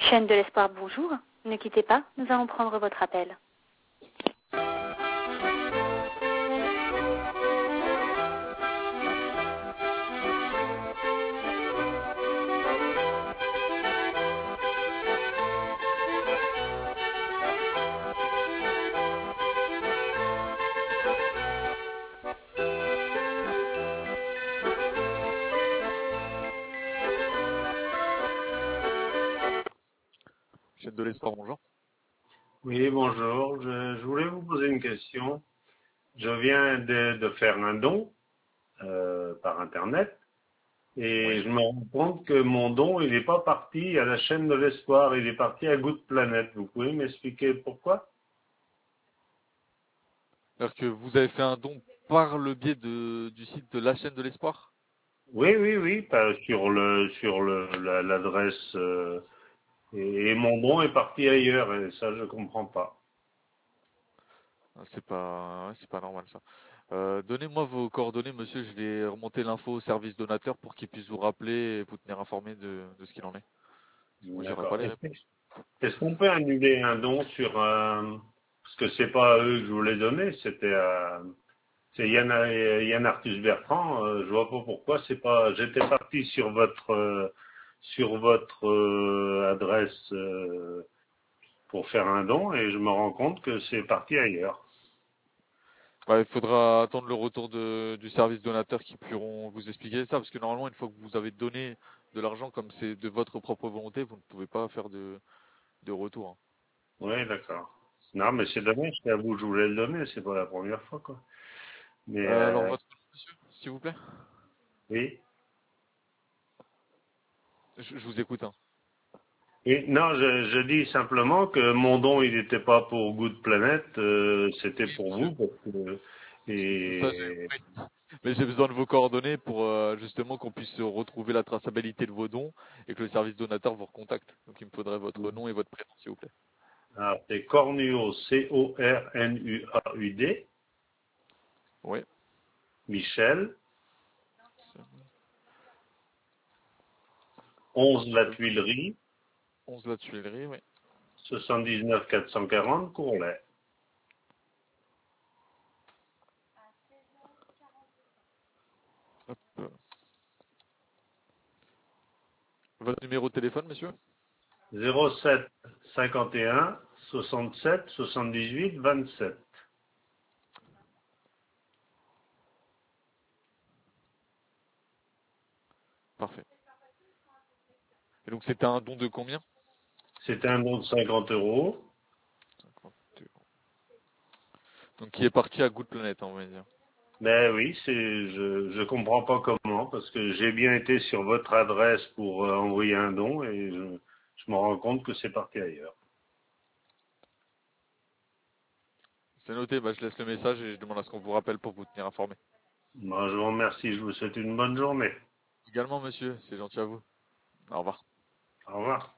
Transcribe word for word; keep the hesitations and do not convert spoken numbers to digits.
Chaîne de l'espoir, bonjour. Ne quittez pas, nous allons prendre votre appel. Chaîne de l'espoir, bonjour. Oui, bonjour. Je, je voulais vous poser une question. Je viens de, de faire un don euh, par Internet et Oui. je me rends compte que mon don, il n'est pas parti à la chaîne de l'espoir, il est parti à Good Planet. Vous pouvez m'expliquer pourquoi? C'est-à-dire que vous avez fait un don par le biais de, du site de la chaîne de l'espoir? Oui, oui, oui, pas sur le sur le la- l'adresse euh, et, et mon don est parti ailleurs et ça je comprends pas. Ah, C'est pas, ouais, c'est pas normal ça. Euh, donnez-moi vos coordonnées, monsieur. Je vais remonter l'info au service donateur pour qu'il puisse vous rappeler et vous tenir informé de, de ce qu'il en est. Parce que moi, j'aurai pas D'accord. les Est-ce réponses. est-ce qu'on peut annuler un don sur un parce que c'est pas à eux que je voulais donner, c'était à C'est Yann, Yann Arthus Bertrand. Euh, je vois pas pourquoi c'est pas. J'étais parti sur votre euh, sur votre euh, adresse euh, pour faire un don et je me rends compte que c'est parti ailleurs. Ouais, il faudra attendre le retour de, du service donateur qui pourront vous expliquer ça, parce que normalement, une fois que vous avez donné de l'argent, comme c'est de votre propre volonté, vous ne pouvez pas faire de, de retour, hein. Oui, d'accord. Non, mais c'est dommage. C'est à vous que je voulais le donner. C'est pas la première fois, quoi. Mais Euh, alors, euh, votre nom, monsieur, s'il vous plaît? oui, Je, je vous écoute, hein. oui. Non, je, je dis simplement que mon don, il n'était pas pour Good Planet. Euh, c'était Oui, pour monsieur. vous parce que Ça, j'ai- et oui. Mais j'ai besoin de vos coordonnées pour euh, justement qu'on puisse retrouver la traçabilité de vos dons et que le service donateur vous recontacte. Donc il me faudrait votre nom et votre prénom, s'il vous plaît. alors, c'est Cornuau, C O R N U A U D, Oui. Michel, onze La Tuilerie, onze La Tuilerie, oui. soixante-dix-neuf quatre cent quarante, Courlay. Hop. Votre numéro de téléphone, monsieur? zéro sept cinquante et un soixante-sept soixante-dix-huit vingt-sept. Parfait. Et donc c'était un don de combien? C'était un don de cinquante euros. cinquante euros. Donc qui est parti à Good Planet, hein, on va dire. Mais oui, c'est, je, je comprends pas comment, parce que j'ai bien été sur votre adresse pour euh, envoyer un don et je, je me rends compte que c'est parti ailleurs. C'est noté, bah, je laisse le message et je demande à ce qu'on vous rappelle pour vous tenir informé. Moi, je vous remercie, je vous souhaite une bonne journée. Également, monsieur, c'est gentil à vous. Au revoir. Au revoir.